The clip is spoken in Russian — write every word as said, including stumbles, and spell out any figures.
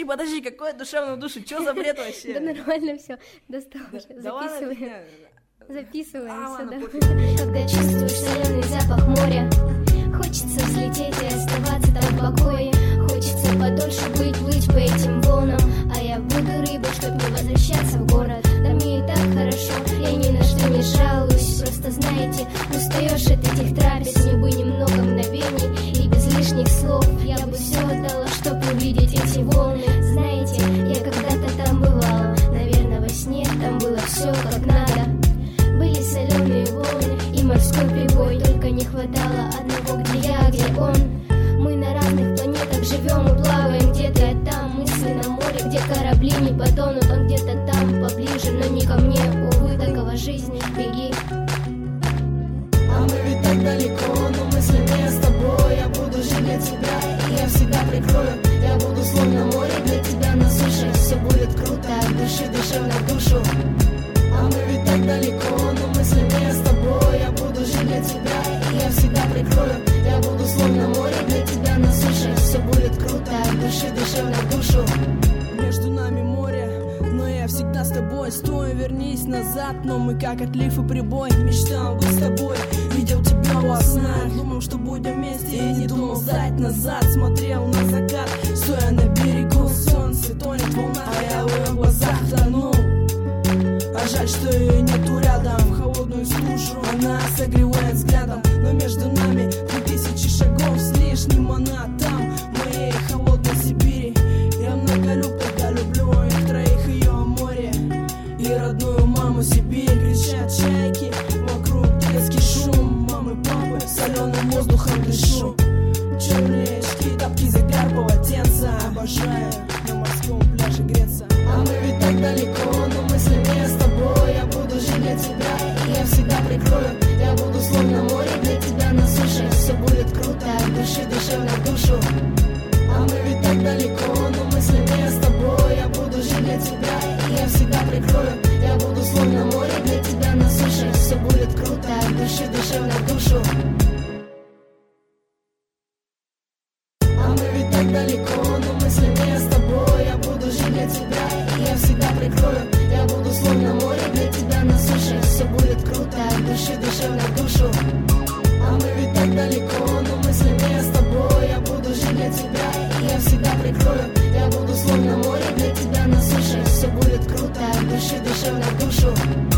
подожди, какое душевное душу, что за бред вообще? Да нормально все, достал уже, записываем. Записываем а, сюда. Когда чувствуешь соленый запах моря, хочется взлететь и оставаться там в покое. Хочется подольше быть, плыть по этим волнам. А я буду рыбой, чтоб не возвращаться в город. Да мне и так хорошо, я ни на что не жалуюсь. Просто знаете, устаешь от этих трапез. Мне бы немного мгновений и без лишних слов. Я бы все отдала, чтоб увидеть эти волны. Знаете, я когда-то там бывала. Наверное, во сне там было все как надо. Были соленые волны и морской прибой. Только не хватало одного, где я, где он. Мы на разных планетах живем и плаваем. Где-то я там, мысли на море, где корабли не потонут. Он где-то там, поближе, но не ко мне. Увы, такова жизни, беги. А мы ведь так далеко, но мыслями с тобой. Я буду жалеть тебя, и я всегда прикрою. Я буду словно море для тебя на суше. Все будет круто, от души, душевно в душу. А мы ведь так далеко, но мыслями с тобой. Я буду жалеть тебя, и я всегда прикрою. Я буду словно море для тебя на суше. Все будет круто, от души, душевно в душу. Между нами море, но я всегда с тобой. Стой, вернись назад, но мы как отлив и прибой. Мечтал быть с тобой, видел тебя во снах. Думал, что будем вместе, и не думал сдать назад. Смотрел на закат, стоя на берегу. Солнце тонет в волнах, а я в ее глазах тонул. А жаль, что ее нету рядом. В холодную стужу она согревает взглядом. Но между нами три тысячи шагов с лишним. Она там, в моей холодной Сибири. Я много люб, когда люблю их троих, ее море и родную маму Сибирь. Кричат чайки, вокруг детский шум. Мамы, папы, соленым воздухом дышу. Черные очки, тапки, загар, полотенца. Обожаю на морском пляже греться. А мы ведь так далеко, но мыслями с тобой. Я буду жалеть тебя, и я всегда прикрою. Я буду словно море для тебя на суше. Все будет круто, от души, душевно в душу. А мы ведь так далеко, но мыслями с тобой. Я буду жалеть тебя, и я всегда прикрою. Я буду словно море для тебя на суше. Все будет круто, от души, душевно в душу. А мы ведь так далеко, но мыслями с тобой. Я буду жалеть тебя, и я всегда прикрою. Я буду словно море для тебя на суше. Все будет круто, от души, душевно в душу. А мы ведь так далеко, но мыслями с тобой. Я буду жалеть тебя, и я всегда прикрою. Я буду словно море для тебя на суше. Все будет круто, от души, душевно в душу.